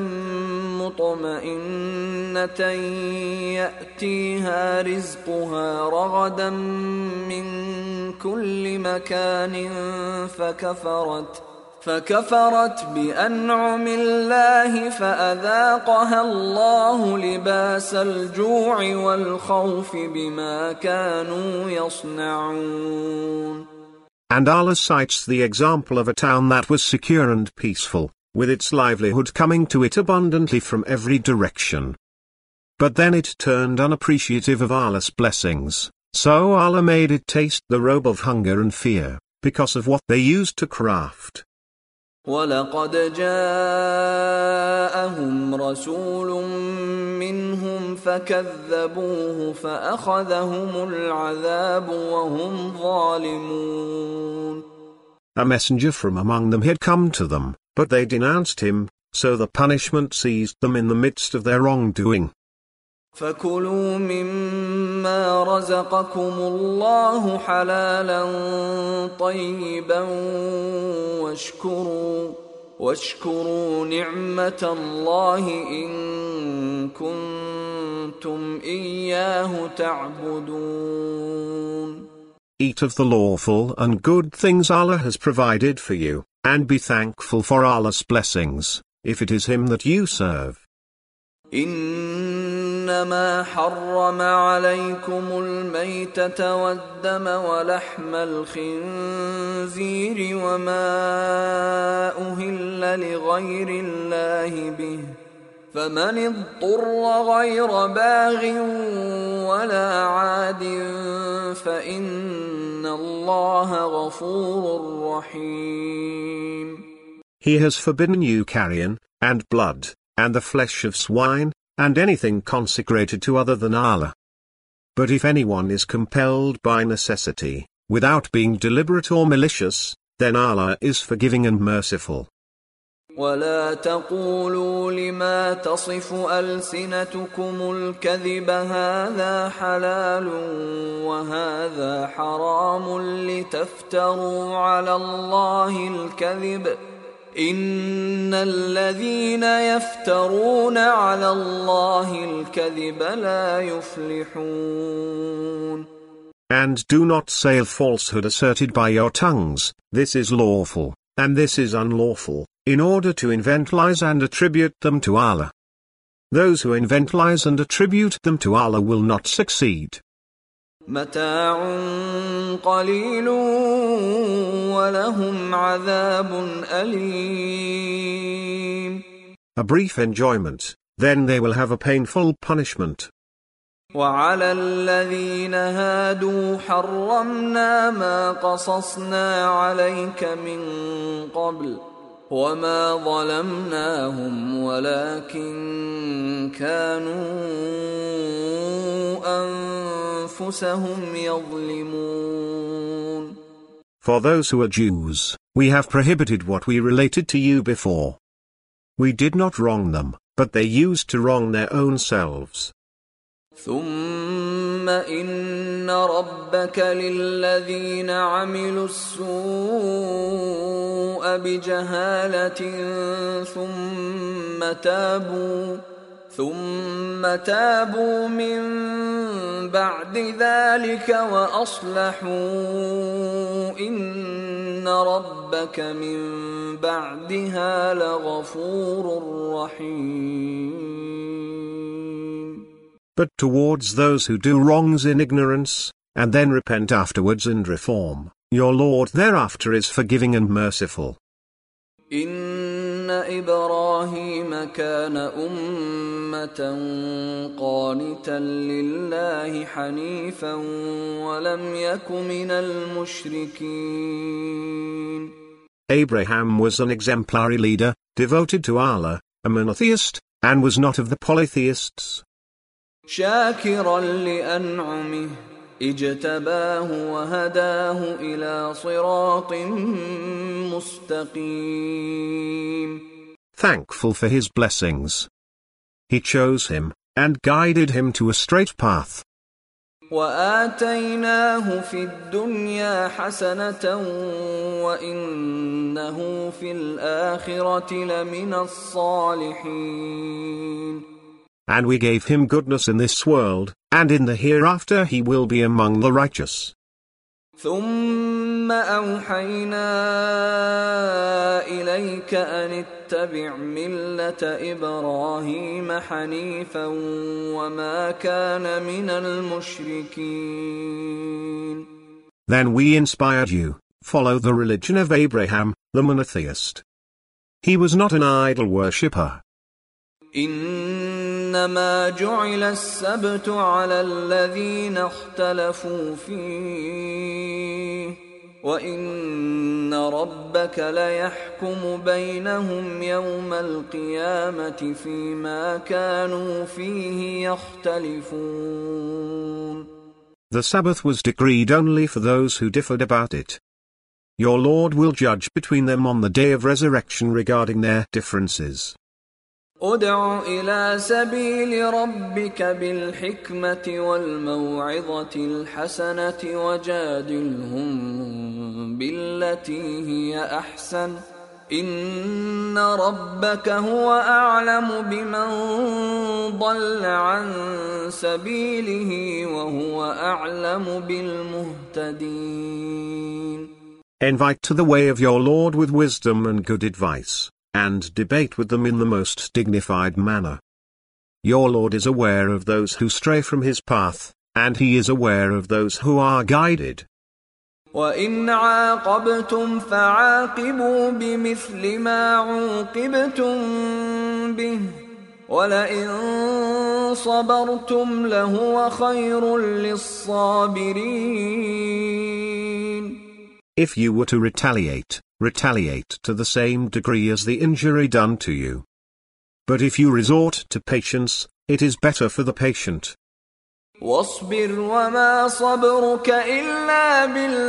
مطمئنة يأتيها رزقها رغدا من كل مكان فكفرت فكفرت بأنعم الله فأذاقها الله لباس الجوع والخوف بما كانوا يصنعون. And Allah cites the example of a town that was secure and peaceful, with its livelihood coming to it abundantly from every direction. But then it turned unappreciative of Allah's blessings, so Allah made it taste the robe of hunger and fear, because of what they used to craft. وَلَقَدْ جَاءَهُمْ رَسُولٌ مِّنْهُمْ فَكَذَّبُوهُ فَأَخَذَهُمُ الْعَذَابُ وَهُمْ ظَالِمُونَ. A messenger from among them had come to them, but they denounced him, so the punishment seized them in the midst of their wrongdoing. فَكُلُوا مِمَّا رَزَقَكُمُ اللَّهُ حَلَالًا طَيِّبًا وَاشْكُرُوا وَاشْكُرُوا نِعْمَةَ اللَّهِ إِن كُنتُمْ إِيَّاهُ تَعْبُدُونَ. Eat of the lawful and good things Allah has provided for you, and be thankful for Allah's blessings, if it is Him that you serve. إنما حرم عليكم الميتة والدم ولحم الخنزير وما أهل لغير الله به فمن اضطر غير باغ ولا عاد فإن الله غفور رحيم. He has forbidden you carrion, and blood, and the flesh of swine, and anything consecrated to other than Allah. But if anyone is compelled by necessity, without being deliberate or malicious, then Allah is forgiving and merciful. ولا تقولوا لما تصف ألسنتكم الكذب هذا حلال وهذا حرام لتفتروا على الله الكذب إن الذين يفترون على الله الكذب لا يفلحون. And do not say falsehood asserted by your tongues, this is lawful, and this is unlawful, in order to invent lies and attribute them to Allah. Those who invent lies and attribute them to Allah will not succeed. متاع قليل ولهم عذاب أليم. A brief enjoyment, then they will have a painful punishment. وعلى الذين هادوا حرمنا ما قصصنا عليك من قبل وما ظلمناهم ولكن كانوا أنفسهم يظلمون. For those who are Jews, we have prohibited what we related to you before. We did not wrong them, but they used to wrong their own selves. ثم إن ربك للذين عملوا السوء بجهالة ثم تابوا ثم تابوا من بعد ذلك وأصلحوا إن ربك من بعدها لغفور رحيم. But towards those who do wrongs in ignorance, and then repent afterwards and reform, your Lord thereafter is forgiving and merciful. إن إبراهيم كان أمة قانتا لله حنيفا ولم يك من المشركين. Abraham was an exemplary leader, devoted to Allah, a monotheist, and was not of the polytheists. شاكرا لأنعمه اجتباه وهداه إلى صراط مستقيم. Thankful for his blessings. He chose him, and guided him to a straight path. وآتيناه في الدنيا حسنة وإنه في الآخرة لمن الصالحين. And we gave him goodness in this world, and in the hereafter he will be among the righteous. ثم أوحينا إليك أن اتبع ملة إبراهيم حنيفا وما كان من المشركين. Then we inspired you, follow the religion of Abraham, the monotheist. He was not an idol worshipper. إنما جعل السبت على الذين اختلفوا فيه وإن ربك ليحكم بينهم يوم القيامة فيما كانوا فيه يختلفون. The Sabbath was decreed only for those who differed about it. Your Lord will judge between them on the day of resurrection regarding their differences. ادع إلى سبيل ربك بالحكمة والموعظة الحسنة وجادلهم بالتي هي أحسن إن ربك هو أعلم بمن ضل عن سبيله وهو أعلم بالمهتدين. Invite to the way of your Lord with wisdom and good advice, and debate with them in the most dignified manner. Your Lord is aware of those who stray from his path, and he is aware of those who are guided. وَإِنْ عَاقَبْتُمْ فَعَاقِبُوا بِمِثْلِ مَا عُوقِبْتُمْ بِهِ وَلَئِنْ صَبَرْتُمْ لَهُوَ خَيْرٌ لِلصَّابِرِينَ. If you were to retaliate, retaliate to the same degree as the injury done to you. But if you resort to patience, it is better for the patient. واصبر وما صبرك إلا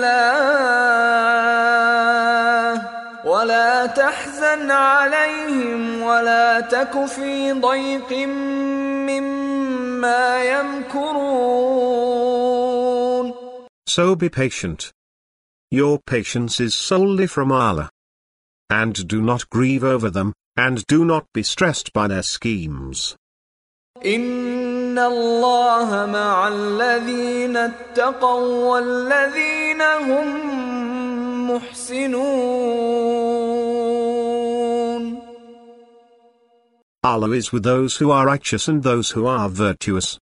بالله ولا تحزن عليهم ولا تك في ضيق مما يمكرون. So be patient. Your patience is solely from Allah. And do not grieve over them, and do not be stressed by their schemes. إن الله مع الذين اتقوا والذين هم محسنون. Allah is with those who are righteous and those who are virtuous.